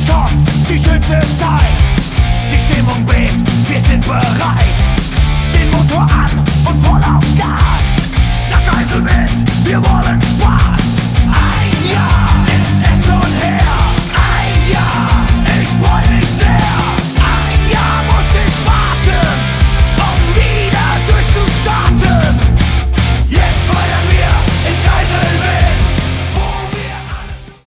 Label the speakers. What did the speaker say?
Speaker 1: Jetzt kommt die schönste Zeit. Die Stimmung bebt, wir sind bereit.